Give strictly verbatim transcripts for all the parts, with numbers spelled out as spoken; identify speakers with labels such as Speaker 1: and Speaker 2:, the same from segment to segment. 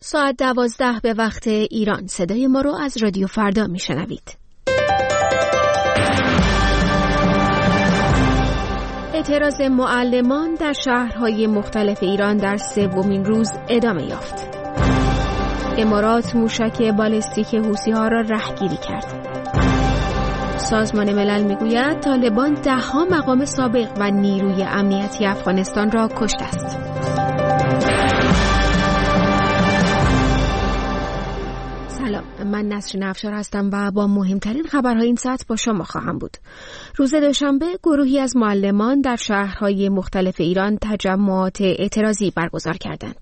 Speaker 1: ساعت دوازده به وقت ایران. صدای ما رو از رادیو فردا میشنوید. اعتراض معلمان در شهرهای مختلف ایران در سومین روز ادامه یافت. امارات موشک بالستیک حوثی‌ها را رهگیری کرد. سازمان ملل میگوید طالبان ده ها مقام سابق و نیروی امنیتی افغانستان را کشته است. سلام، من نسرین افشار هستم و با مهمترین خبرهای این ساعت با شما خواهم بود. روز دوشنبه گروهی از معلمان در شهرهای مختلف ایران تجمعات اعتراضی برگزار کردند.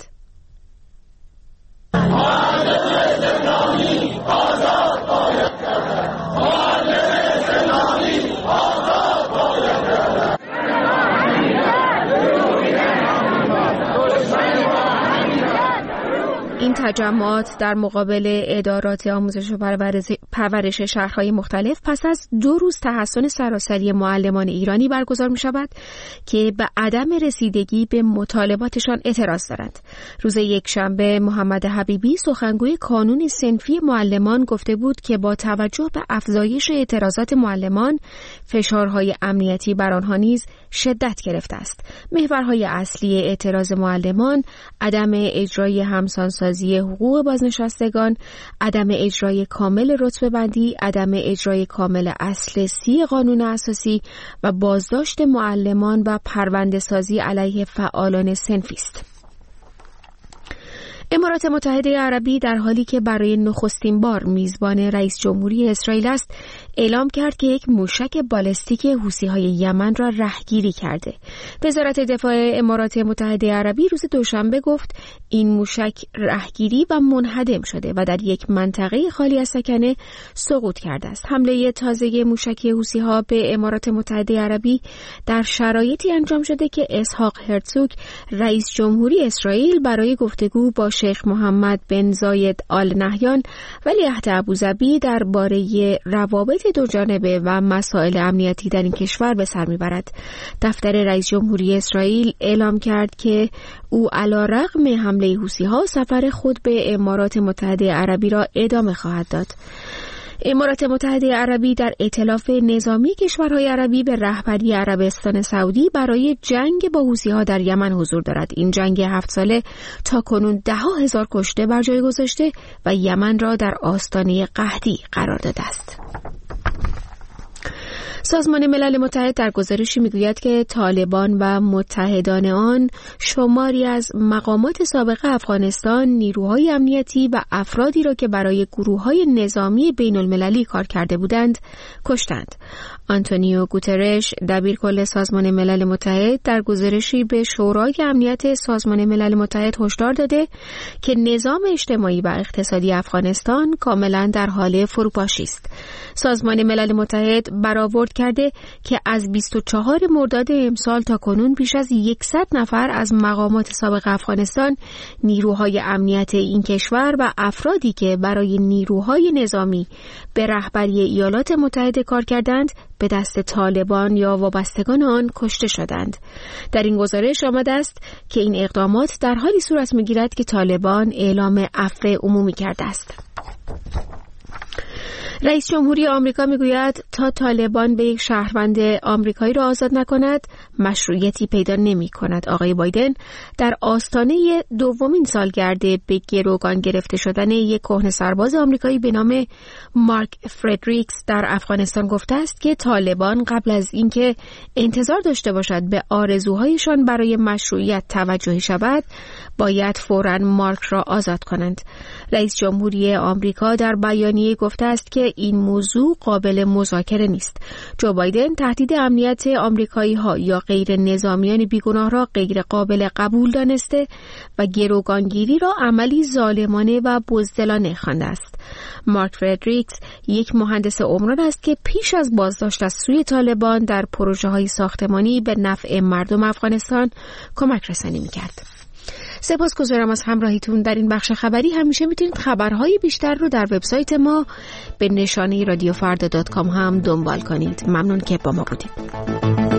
Speaker 1: این تجمعات در مقابل ادارات آموزش و پرورش شهرهای مختلف پس از دو روز تحصن سراسری معلمان ایرانی برگزار می شود که به عدم رسیدگی به مطالباتشان اعتراض دارند. روز یکشنبه محمد حبیبی سخنگوی کانون صنفی معلمان گفته بود که با توجه به افزایش اعتراضات معلمان، فشارهای امنیتی بر آنها نیز شدت گرفته است. محورهای اصلی اعتراض معلمان عدم اجرای همسانسازی حقوق بازنشستگان، عدم اجرای کامل رتبه بندی، عدم اجرای کامل اصل سی قانون اساسی و بازداشت معلمان و پرونده سازی علیه فعالان صنفی است. امارات متحده عربی در حالی که برای نخستین بار میزبان رئیس جمهوری اسرائیل است، اعلام کرد که یک موشک بالستیک حوثی‌های یمن را رهگیری کرده. وزارت دفاع امارات متحده عربی روز دوشنبه گفت این موشک رهگیری و منهدم شده و در یک منطقه خالی از سکنه سقوط کرده است. حمله تازه موشک حوثی‌ها به امارات متحده عربی در شرایطی انجام شده که اسحاق هرتزوگ رئیس جمهوری اسرائیل برای گفتگو با شیخ محمد بن زاید آل نهیان ولیعهد ابوظبی درباره روابط دو جانبه و مسائل امنیتی در این کشور به سر میبرد. دفتر رئیس جمهوری اسرائیل اعلام کرد که او علیرغم حمله حوثی‌ها سفر خود به امارات متحده عربی را ادامه خواهد داد. امارات متحده عربی در ائتلاف نظامی کشورهای عربی به رهبری عربستان سعودی برای جنگ با حوثی‌ها در یمن حضور دارد. این جنگ هفت ساله تا کنون ده ها هزار کشته بر جای گذاشته و یمن را در آستانه قحطی قرار داده است. سازمان ملل متحد در گزارشی میگوید که طالبان و متحدان آن شماری از مقامات سابق افغانستان، نیروهای امنیتی و افرادی را که برای گروه‌های نظامی بین المللی کار کرده بودند کشتند. آنتونیو گوترش دبیرکل سازمان ملل متحد در گزارشی به شورای امنیت سازمان ملل متحد هشدار داده که نظام اجتماعی و اقتصادی افغانستان کاملا در حال فروپاشی است. سازمان ملل متحد برآورد کرده که از بیست و چهارم مرداد امسال تا کنون بیش از صد نفر از مقامات سابق افغانستان، نیروهای امنیت این کشور و افرادی که برای نیروهای نظامی به رهبری ایالات متحده کار کردند به دست طالبان یا وابستگان آن کشته شدند. در این گزارش آمده است که این اقدامات در حالی صورت می‌گیرد که طالبان اعلام عفو عمومی کرده است. رئیس جمهوری آمریکا میگوید تا طالبان به یک شهروند آمریکایی را آزاد نکند مشروعیتی پیدا نمی کند. آقای بایدن در آستانه دومین سالگرد به گروگان گرفته شدن یک کهنه سرباز آمریکایی به نام مارک فردریکس در افغانستان گفته است که طالبان قبل از اینکه انتظار داشته باشد به آرزوهایشان برای مشروعیت توجهی شود باید فوراً مارک را آزاد کنند. رئیس جمهوری آمریکا در بیانیه گفته است که این موضوع قابل مذاکره نیست. جو بایدن تهدید امنیت آمریکایی‌ها یا غیر نظامیان بیگناه را غیر قابل قبول دانسته و گروگانگیری را عملی ظالمانه و بزدلانه خوانده است. مارک فردریکس یک مهندس عمران است که پیش از بازداشت از سوی طالبان در پروژه‌های ساختمانی به نفع مردم افغانستان کمک رسانی می‌کرد. سپاسگزارم از همراهیتون در این بخش خبری. همیشه میتونید خبرهای بیشتر رو در وبسایت ما به نشانه رادیو فردا دات کام هم دنبال کنید. ممنون که با ما بودید.